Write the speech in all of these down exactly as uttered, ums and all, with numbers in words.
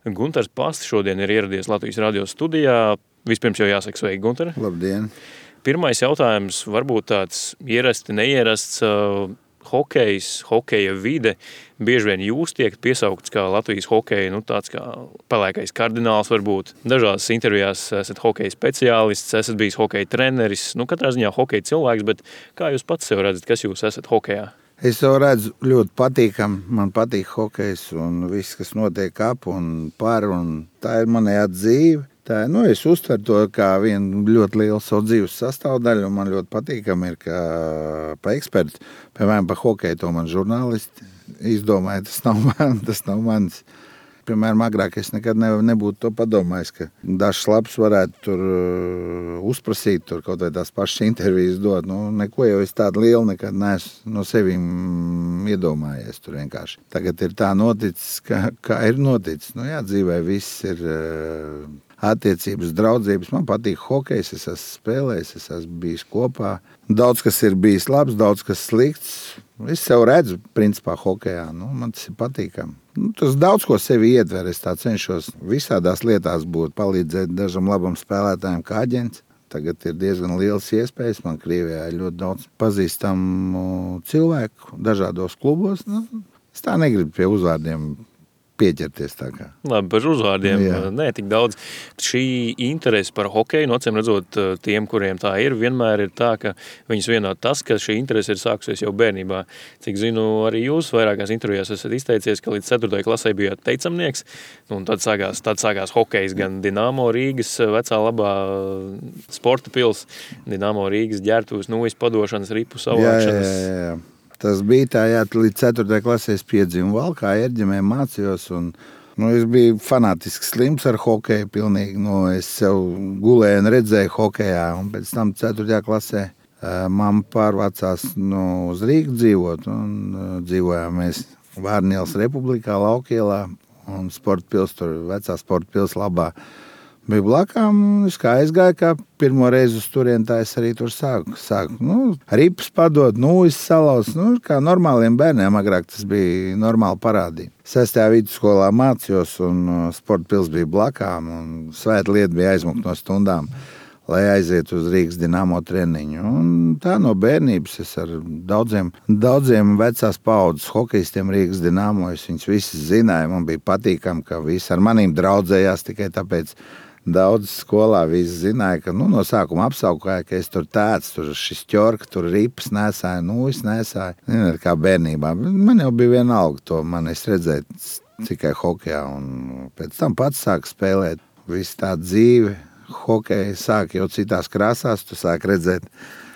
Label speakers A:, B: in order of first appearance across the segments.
A: Guntars Pasts šodien ir ieradies Latvijas radio studijā. Vispirms jau jāsaka sveiki, Guntar.
B: Labdien.
A: Pirmais jautājums varbūt tāds ierasti, neierasts. Hokejs, hokeja vide, bieži vien jūs tiek piesaukts kā Latvijas hokeja, nu tāds kā pelēkais kardināls varbūt. Dažās intervijās esat hokeja speciālists, esat bijis hokeja treneris, nu katrā ziņā hokeja cilvēks, bet kā jūs pats sev redzat, kas jūs esat hokejā?
B: Es to redzu ļoti patīkam, man patīk hokejs un viss, kas notiek ap un par, un tā ir manējā dzīve. Tā, nu, es uztveru to kā vienu ļoti lielu savu dzīves sastāvdaļu, un man ļoti patīkam ir, ka pa eksperti, piemēram, pa hokeju to man žurnālisti izdomāja, tas nav man, tas nav mans. Piemēram, agrāk es nekad ne, nebūtu to padomājis, ka dažs labs varētu tur uh, uzprasīt, tur kaut vai tās pašas intervijas dot. Nu, neko jau es tādu lielu nekad neesmu no sevīm iedomājies tur vienkārši. Tagad ir tā noticis, kā, kā ir noticis. Nu jā, dzīvē viss ir... Uh, attiecības, draudzības. Man patīk hokejs, es esmu spēlējis, es esmu bijis kopā. Daudz, kas ir bijis labs, daudz, kas slikts. Es sev redzu, principā, hokejā. Nu, man tas ir patīkami. Nu, tas daudz, ko sevi ietver. Es tā cenšos visādās lietās būt, palīdzēt dažam labam spēlētājiem kā aģents. Tagad ir diezgan liels iespējas. Man Krievijā ir ļoti daudz pazīstamu cilvēku dažādos klubos. Nu, es tā negribu pie uzvārdiem pieķerties tā kā.
A: Labi, par uzvārdiem,
B: Jā.
A: Nē, tik daudz. Šī interese par hokeju, no acīm redzot tiem, kuriem tā ir, vienmēr ir tā, ka viņus vienā tas, ka šī interese ir sākusies jau bērnībā. Cik zinu, arī jūs vairākās intervijās esat izteicies, ka līdz ceturtajai klasē bijāt teicamnieks, un tad sākās, tad sākās hokejs gan Dinamo Rīgas vecā labā sporta pils, Dinamo Rīgas ģērbtuves, nūjas padošanas, ripu savākšanas.
B: Jā, jā, jā. Tas bija tā, jā, līdz ceturtajai klasē es piedzimu Valkā, Ērģemē mācījos, un nu, es biju fanātisks slims ar hokeju pilnīgi. Nu, es sev gulēju un redzēju hokejā, un pēc tam ceturtajā klasē mamma pārvācās nu, uz Rīgu dzīvot, un uh, dzīvojām mēs Vārnielas Republikā, Laukielā, un sporta pils tur, vecā sporta pils labā. Bija blakām, es kā aizgāju, kā pirmo reizi uz turien, tā es arī tur sāku. sāku nu, ripas padot, nūjas salauz, nu, kā normāliem bērniem agrāk tas bija normāli parādība. Sestajā vidusskolā mācījos, un sporta pils bija blakām, un svēta lieta bija aizmukt no stundām, lai aiziet uz Rīgas Dinamo treniņu. Un tā no bērnības es ar daudziem, daudziem vecās paudzes hokejistiem Rīgas Dinamo, es viņus visus zināju, man bija patīkam, ka visi ar manīm draudzējās tikai tāpēc. Daudz skolā visi zināja, ka nu, no sākuma apsaukāja, ka es tur tāds, tur šis ķorka, tur ripas nesāja, nūjas nesāja. Ne, kā bērnībā. Man jau bija vienalga to, man es redzēju tikai hokejā, un pēc tam pats sāku spēlēt. Viss tā dzīve, hokeja sāk jau citās krāsās, tu sāk redzēt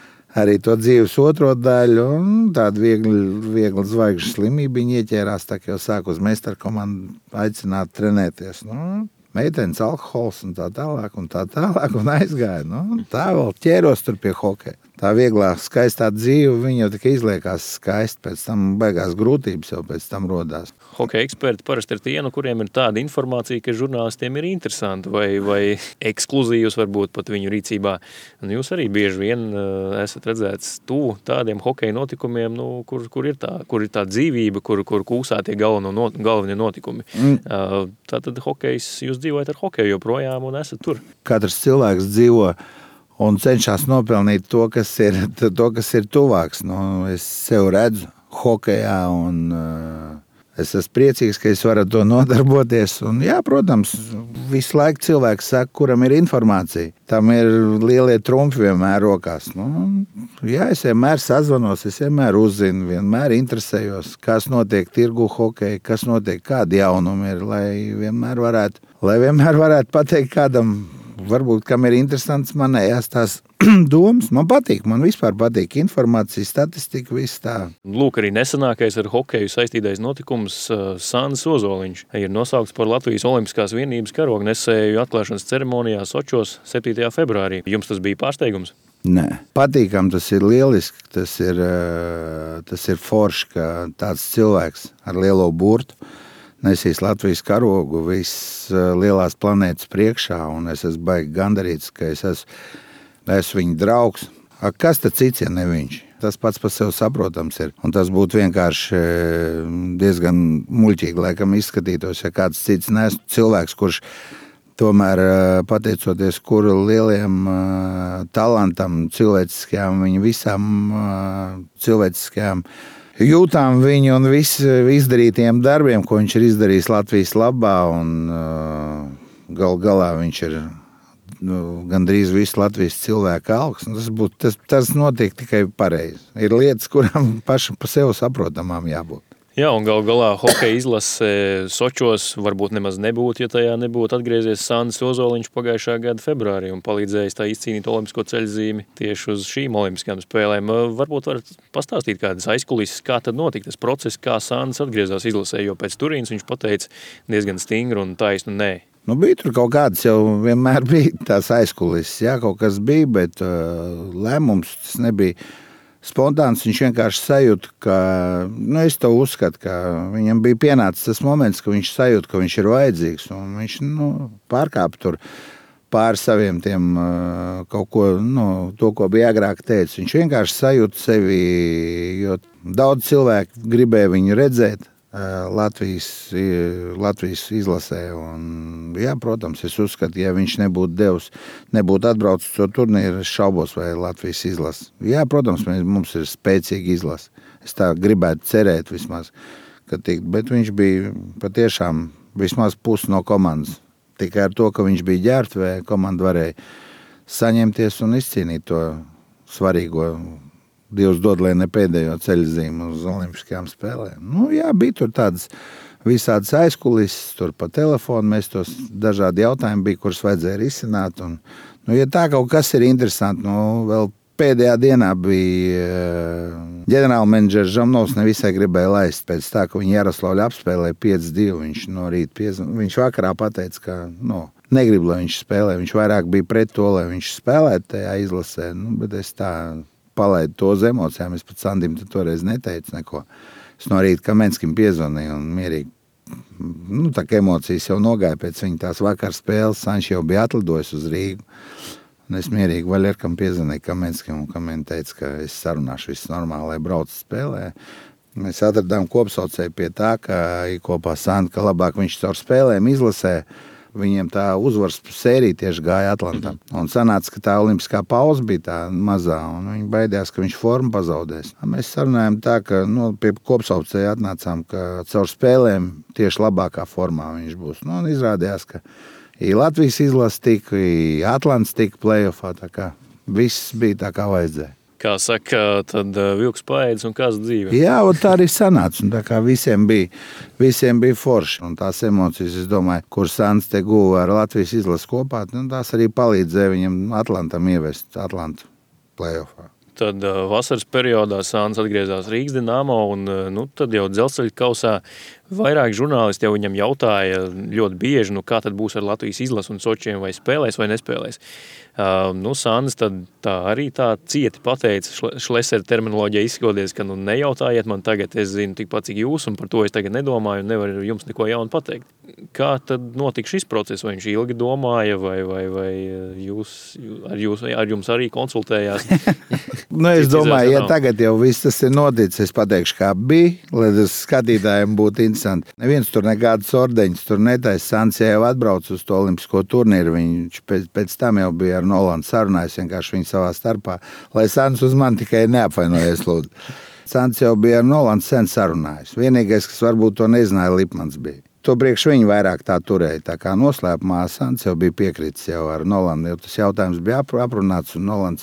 B: arī to dzīves otro daļu, un tāda viegli, viegli zvaigžu slimība ieķērās, tā kā jau sāk uz meistarkomandu aicināt trenēties. Nu, meitenes alkohols un tā tālāk, un tā tālāk, un aizgāja. Nu, tā vēl ķēros tur pie hokeja. Tā vieglā, skaistā dzīve, viņa jau tikai izliekās skaisti, pēc tam beigās grūtības jau pēc tam rodās.
A: Hokeja eksperti parasti ir tie, no kuriem ir tāda informācija, ka žurnālistiem ir interesanti vai, vai ekskluzīvs varbūt pat viņu rīcībā. Un jūs arī bieži vien uh, esat redzēts tuvu tādiem hokeja notikumiem, nu, kur, kur, ir tā, kur ir tā dzīvība, kur, kur kūsā tie galveno, not, galvenie notikumi. Mm. Uh, tātad hokejs, jūs dzīvojat ar hokeju joprojām un esat tur.
B: Katrs cilvēks dzīvo un cenšas nopelnīt to, kas ir, to, kas ir tuvāks. Nu, es sev redzu hokejā, un uh, es esmu priecīgs, ka es varu to nodarboties. Un, jā, protams, visu laiku cilvēks saka, kuram ir informācija. Tam ir lielie trumpi vienmēr rokās. Nu, jā, es vienmēr sazvanos, es vienmēr uzzinu, vienmēr interesējos, kas notiek tirgu hokeja, kas notiek, kādi jaunumi ir, lai vienmēr varētu, lai vienmēr varētu pateikt kādam, varbūt, kam ir interesants manējās tās domas. Man patīk, man vispār patīk informācija, statistika, viss tā.
A: Lūk, arī nesenākais ar hokeju saistītais notikums Sandis Ozoliņš ir nosaukts par Latvijas Olimpiskās vienības karognesēju atklāšanas ceremonijā Sočos septītajā februārī. Jums tas bija pārsteigums?
B: Nē, patīkam, tas ir lieliski, tas ir, tas ir forši, ka tāds cilvēks ar lielo burtu nesīs Latvijas karogu viss lielās planētas priekšā, un es esmu baigi gandarīts, ka es esmu, esmu viņa draugs. A, kas tad cits, ja ne viņš? Tas pats par sevi saprotams ir. Un tas būtu vienkārši diezgan muļķīgi, laikam izskatītos, ja kāds cits neesmu cilvēks, kurš tomēr pateicoties kuru lieliem talantam, cilvēciskajām, viņa visām cilvēciskajām jūtām viņu un visu izdarītiem darbiem, ko viņš ir izdarījis Latvijas labā, un gal galā viņš ir nu, gandrīz visu Latvijas cilvēku algas. Tas, būt, tas, tas notiek tikai pareizi. Ir lietas, kurām pašam pa sevi saprotamām jābūt.
A: Jā, un gal galā hokeja izlase Sočos varbūt nemaz nebūtu, ja tajā nebūtu atgriezies Sandis Ozoliņš pagājušā gada februārī un palīdzējis tā izcīnīt olimpisko ceļzīmi tieši uz šīm olimpiskajām spēlēm. Varbūt varat pastāstīt kādas aizkulises, kā tad notika tas process, kā Sandis atgriezās izlasē, jo pēc Turīnas viņš pateica diezgan stingru un taisnu nē.
B: Nu, bija tur kaut kādas jau vienmēr bija tās aizkulises, jā, kaut kas bija, bet uh, lēmums tas nebija spontāns. Viņš vienkārši sajūta, ka, nu, es to uzskatu, ka viņam bija pienācis tas moments, ka viņš sajūta, ka viņš ir vajadzīgs, un viņš, nu, pārkāpa tur pāri saviem tiem uh, kaut ko, nu, to, ko bija agrāk teicis. Viņš vienkārši sajūta sevi, jo daudz cilvēku gribēja viņu redzēt, Latvijas, Latvijas izlasē. Un, jā, protams, es uzskatu, ja viņš nebūtu devis, nebūtu atbraucis to turnīru, es šaubos, vai Latvijas izlase. Jā, protams, mēs, mums ir spēcīga izlase. Es tā gribētu cerēt vismaz, ka tik, bet viņš bija patiešām vismaz pusi no komandas. Tikai ar to, ka viņš bija ģērbtuvē, komanda varēja saņemties un izcīnīt to svarīgo Dievs dod, lai ne pēdējo ceļzīmu uz olimpiskajām spēlēm. Nu, jā, bija tur tādas visādas aizkulises, tur pa telefonu mēs tos dažādi jautājumi bija, kurus vajadzēja risināt. Un, nu, ja tā kaut kas ir interesanti, nu, vēl pēdējā dienā bija ģenerālmenedžers Žamnovs nevisai gribēja laist pēc tā, ka viņi Jaroslavļu apspēlēja pieci divi. Viņš no rīta piezvan. Viņš vakarā pateica, ka nu, negrib, lai viņš spēlē. Viņš vairāk bija pret to, lai viņš spēlētu tajā izlasē. Nu, bet es tā palaidu to uz emocijām. Es pat Sandim toreiz neteicu neko. Es no rīta Kamenskim piezvanīju un mierīgi, nu, tā kā emocijas jau nogāja pēc viņa tās vakar spēles. Sanš jau bija atlidojis uz Rīgu. Un es mierīgi Vaļerkam piezvanīju Kamenskim, un Kamen teica, ka es sarunāšu viss normāli, lai brauc spēlē. Mēs atradām kopsaucēju pie tā, ka kopā Sandi, ka labāk viņš caur spēlēm izlasē. Viņiem tā uzvaras sērija tieši gāja Atlantam. Un sanāca, ka tā olimpiskā pauze bija tā mazā, un viņi baidījās, ka viņš formu pazaudēs. Mēs sarunājām tā, ka nu, pie kopsaucēja atnācām, ka caur spēlēm tieši labākā formā viņš būs. Nu, un izrādījās, ka i Latvijas izlase tika, i Atlants tika play-offā, tā kā viss bija tā kā vajadzēja.
A: Kā saka, tad vilks paēdis un kāds dzīve.
B: Jā, un tā arī sanāca. Un tā kā visiem bija, visiem bija forši. Un tās emocijas, es domāju, kur Sants te guva ar Latvijas izlasi kopā, nu, tās arī palīdzēja viņam Atlantam ievest Atlantu play-offā.
A: Tad uh, vasaras periodā Sāns atgriezās Rīgas Dinamo, un uh, nu, tad jau dzelzceļa kausā vairāk žurnālisti jau viņam jautāja ļoti bieži, nu, kā tad būs ar Latvijas izlasu un Sočiem, vai spēlēs vai nespēlēs. Uh, nu, Sānis tad tā arī tā cieti pateica, Šlesera terminoloģija izskodies, ka nu, nejautājiet man tagad, es zinu tikpat cik jūs, un par to es tagad nedomāju un nevaru jums neko jaunu pateikt. Kā tad notika šis process? Vai viņš ilgi domāja, vai, vai, vai jūs, ar, jūs, ar jums arī konsultējās?
B: Nu, es domāju, ja tagad jau viss tas ir noticis, es pateikšu, kā bija, lai tas skatītājiem būtu interesanti. Neviens tur nekādas ordeņas tur netaisa. Sants jau atbrauc uz to olimpisko turnīru. Viņš pēc, pēc tam jau bija ar Nolandu sarunājis vienkārši viņu savā starpā, lai Sants uz mani tikai neapvainojies, lūdzu. Sants jau bija ar Nolandu sen sarunājis. Vienīgais, kas varbūt to nezināja, Lipmans bija. To priekš viņu vairāk tā turēja. Tā kā noslēpumā Sants jau bija piekritis jau ar Nolandu, jo tas jautājums bija aprunāts, un Nolands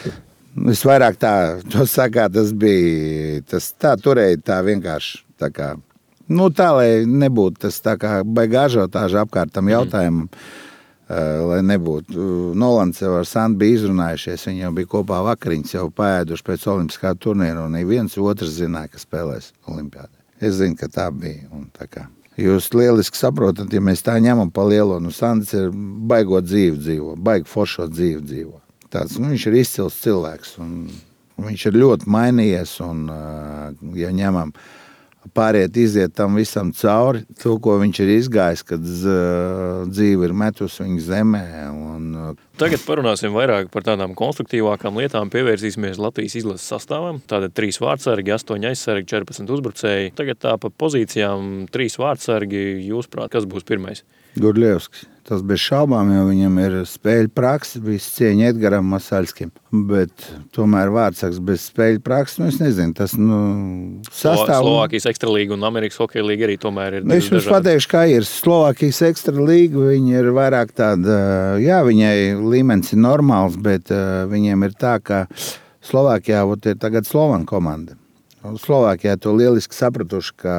B: es vairāk tā, to sakā, tas bija, tas tā turēja tā vienkārši, tā kā, nu tā, lai nebūtu tas tā kā baigā ažiotāža apkārt tam jautājumam, mm. uh, lai nebūtu. Nolands jau ar Sandu bija izrunājušies, viņi jau bija kopā vakariņas, jau paēduši pēc olimpiskā turnīra, un viens otrs zināja, ka spēlēs olimpiādē. Es zinu, ka tā bija, un tā kā. Jūs lieliski saprotat, ja mēs tā ņemam pa lielo, nu Sands ir baigot dzīvi dzīvo, baigi foršo dzīvi dzīvo. Tāds, nu, viņš ir izcils cilvēks, un viņš ir ļoti mainījies, un, ja ņemam pāriet, iziet tam visam cauri, to, ko viņš ir izgājis, kad dzīve ir metus viņa zemē, un
A: Tagad parunāsim vairāk par tādām konstruktīvākām lietām, pievērsīsimies Latvijas izlases sastāvam. Tātad trīs vārtsargi, astoņi aizsargi, četrpadsmit uzbrucēji. Tagad tā pa pozīcijām trīs vārtsargi, jūsuprāt, kas būs pirmais?
B: Gurļevskis. Tas bez šaubām, jo viņam ir spēļu praksa, viss cieņa Edgaram Masaļskim. Bet tomēr vārtsargs bez spēļu praksa, nu es nezinu, tas nu, sastāv...
A: Slovākijas ekstralīga un Amerikas hokeja līga arī tomēr ir
B: es jums pateikšu, kā ir Slovākijas ekstralīga, viņi ir vairāk tāda, jā, viņai līmenis ir normāls, bet viņiem ir tā, ka Slovākijā ir tagad Slovan komanda. Slovākijā to lieliski sapratuši, ka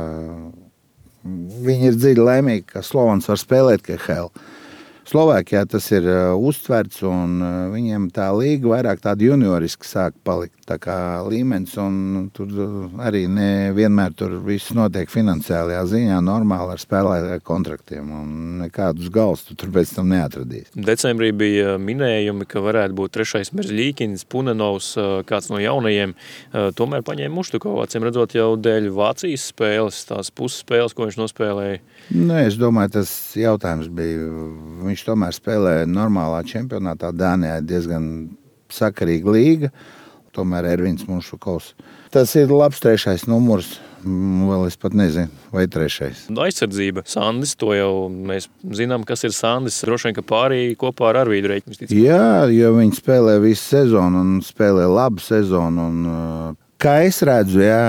B: viņi ir dziļi laimīgi, ka Slovans var spēlēt K H L. Slovākijā tas ir uh, uztverts, un uh, viņiem tā līga vairāk tāda junioriski sāk palikt. Tā kā līmenis, un tur arī ne vienmēr tur viss notiek finansiālajā ziņā, normāli ar spēlētāju kontraktiem, un nekādus galus tu tur pēc tam neatradīs.
A: Decembrī bija minējumi, ka varētu būt trešais Merzļīkins, Punenovs, kāds no jaunajiem, tomēr paņēma Muštukovu, acīm redzot jau dēļ Vācijas spēles, tās puses spēles, ko viņš nospēlēja.
B: Nē, es domāju, tas jautājums bija, viņš tomēr spēlēja normālā čempionātā, Dānijā diezgan sakarīga līga, tomēr Ervins Muštukovs. Tas ir labs trešais numurs, vēl es pat nezinu, vai trešais.
A: Aizsardzība. Sandis, to jau mēs zinām, kas ir Sandis. Droši vien, ka pārī kopā ar Arvīdu Reiķi.
B: Jā, jo viņi spēlē visu sezonu un spēlē labu sezonu. Un, kā es redzu, jā,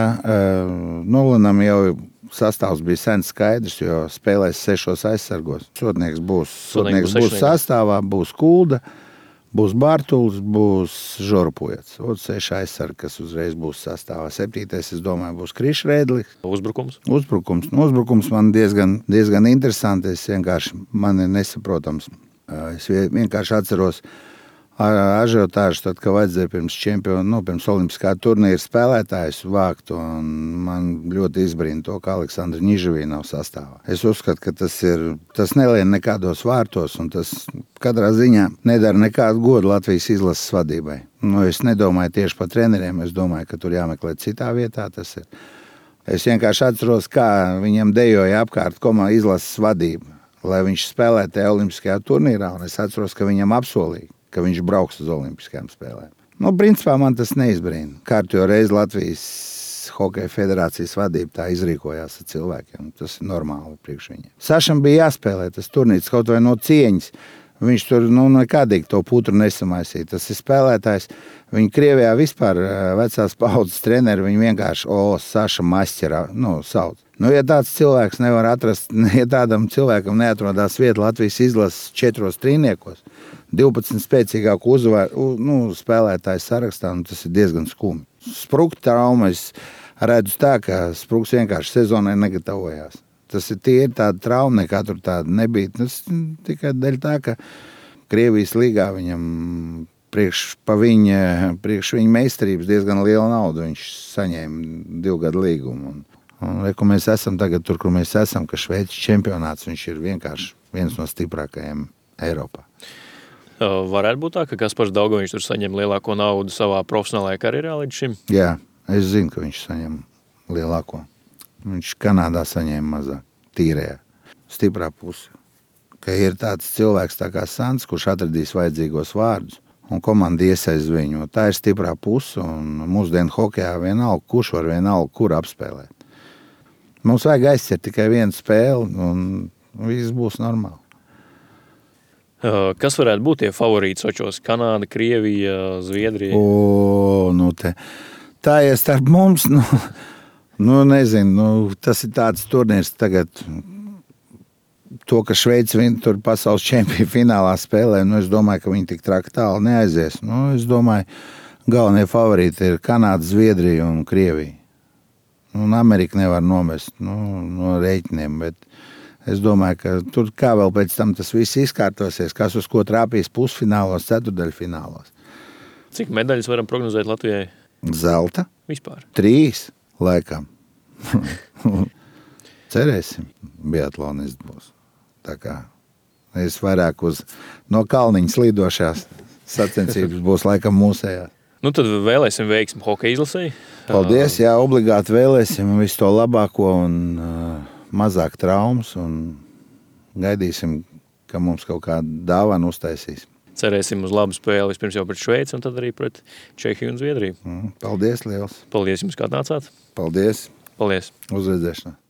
B: Nolanam jau sastāvs bija sen skaidrs, jo spēlēs sešos aizsargos. Sotnieks būs, sotnieks būs sastāvā, būs Kulda, būs Bartuls, būs Žorpujats. Ot seši aizsargi, kas uzreiz būs sastāvā. Septītais, es domāju, būs Krišs Rēdlis.
A: Uzbrukums?
B: Uzbrukums. Nu, uzbrukums man diezgan, diezgan interesanti. Es vienkārši, man ir nesaprotams. Es vienkārši atceros ažiotāžu, tad, kad vajadzēja pirms čempionu, nu, pirms olimpiskā turnīra spēlētājus vākt, un man ļoti izbrīna to, ka Aleksandra Ņižavī nav sastāvā. Es uzskatu, ka tas ir, tas nelien nekādos vārtos, un tas katrā ziņā nedara nekādu godu Latvijas izlases vadībai. Nu, es nedomāju tieši par treneriem, es domāju, ka tur jāmeklē citā vietā tas ir. Es vienkārši atceros, kā viņam dejoja apkārt komā izlases vadība, lai viņš spēlē tajā olimpiskajā turnīrā, un es atceros, ka viņam apsolīja, ka viņš brauks uz olimpiskajām spēlēm. Nu, principā man tas neizbrīna. Kārtējo reizi Latvijas Hokeja federācijas vadība tā izrīkojās ar cilvēkiem. Tas ir normāli priekš viņiem. Sašam bija jāspēlē tas turnīrs kaut vai no cieņas. Viņš tur nu, nekādīgi to putru nesamaisīja. Tas ir spēlētājs. Viņi Krievijā vispār vecās paudzes treneri, viņi vienkārši, o, Saša Mašķerā, nu, sauc. Nu, ja tāds cilvēks nevar atrast, ja tādam cilvēkam neatrodās vieta Latvijas izlases četros trīniekos, divpadsmit spēcīgāku uzvaru, nu, spēlētāju sarakstā, nu, tas ir diezgan skumji. Sprukta trauma, es redzu tā, ka Spruks vienkārši sezonai negatavojās. Tas ir tīri tāda trauma, nekā tur tāda nebija. Tas tikai dēļ tā, ka Krievijas līgā viņam priekš pa viņa, priekš viņa meistarības diezgan liela nauda. Viņš saņēma divu gadu līgumu. Un, un reku, mēs esam tagad tur, kur mēs esam, ka Šveices čempionāts, viņš ir vienkārši viens no stiprākajiem Eiropā.
A: Varētu būt tā, ka Kaspars Daugoviņš tur saņem lielāko naudu savā profesionālajā karjerā līdz šim?
B: Jā, es zinu, ka viņš saņem lielāko. Viņš Kanādā saņēma mazāk, tīrējā, stiprā puse. Ka ir tāds cilvēks tā kā Sants, kurš atradīs vajadzīgos vārdus, un komanda iesaist viņu. Tā ir stiprā puse, un mūsdienu hokejā vienalga, kurš var vienalga, kur apspēlēt. Mums vajag aizciet tikai vienu spēli, un viss būs normāli.
A: Kas varētu būt tie favorīti Sočos? Kanāda, Krievija, Zviedrija?
B: O, nu te. Tā ir starp mums, nu, nu nezinu, nu, tas ir tāds turnīrs tagad, to, ka Šveica viņa tur pasaules čempionu finālā spēlē, nu, es domāju, ka viņi tik traki tālu neaizies. Nu, es domāju, galvenie favorīti ir Kanāda, Zviedrija un Krievija. Un Amerika nevar nomest, nu, no rēķiniem, bet es domāju, ka tur kā vēl pēc tam tas viss izkārtosies, kas uz ko trāpīs pusfinālos, ceturdaļfinālos.
A: Cik medaļas varam prognozēt Latvijai?
B: Zelta.
A: Vispār?
B: Trīs, laikam. Cerēsim, biatlonists būs. Tā kā es vairāk uz no kalniņas līdošās sacensības būs laikam mūsējās.
A: Nu tad vēlēsim veiksmi hokeja izlasēji.
B: Paldies, jā, obligāti vēlēsim visu to labāko un uh, mazāk traumas un gaidīsim, ka mums kaut kādu dāvanu uztaisīs.
A: Cerēsim uz labu spēli vispirms jau pret Šveici un tad arī pret Čehiju un Zviedriju.
B: Mm, paldies liels.
A: Paldies jums, kā nācāt.
B: Paldies.
A: Paldies.
B: Uz redzēšanu.